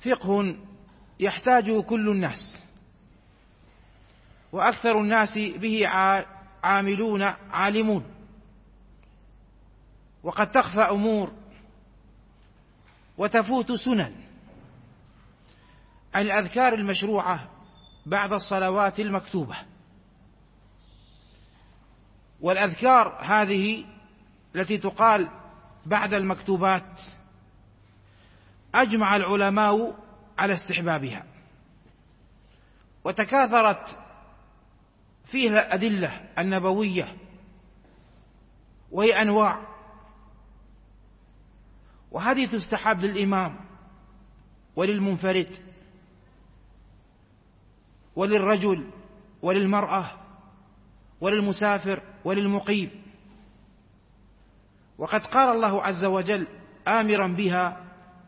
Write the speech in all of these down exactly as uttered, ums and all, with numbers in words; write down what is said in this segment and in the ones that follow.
فقه يحتاجه كل الناس، وأكثر الناس به عاملون عالمون، وقد تخفى أمور وتفوت سنن. عن الأذكار المشروعة بعد الصلوات المكتوبة. والأذكار هذه التي تقال بعد المكتوبات أجمع العلماء على استحبابها، وتكاثرت فيها الأدلة النبوية، وهي أنواع، وهذه تستحب للإمام وللمنفرد وللرجل وللمرأة وللمسافر وللمقيم. وقد قال الله عز وجل آمرا بها: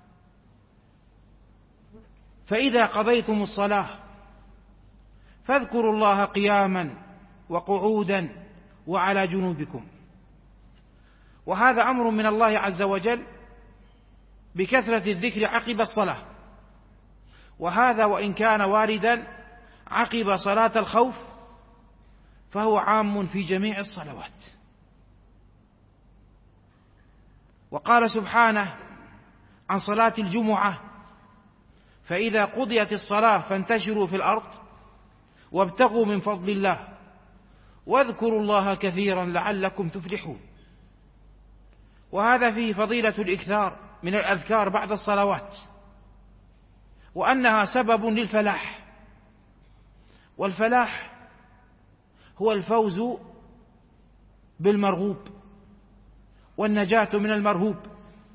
فإذا قضيتم الصلاة فاذكروا الله قياما وقعودا وعلى جنوبكم. وهذا أمر من الله عز وجل بكثرة الذكر عقب الصلاة، وهذا وإن كان واردا عقب صلاة الخوف فهو عام في جميع الصلوات. وقال سبحانه عن صلاة الجمعة: فإذا قضيت الصلاة فانتشروا في الأرض وابتغوا من فضل الله واذكروا الله كثيرا لعلكم تفلحون. وهذا فيه فضيلة الإكثار من الأذكار بعد الصلوات، وأنها سبب للفلاح. والفلاح هو الفوز بالمرغوب والنجاة من المرهوب.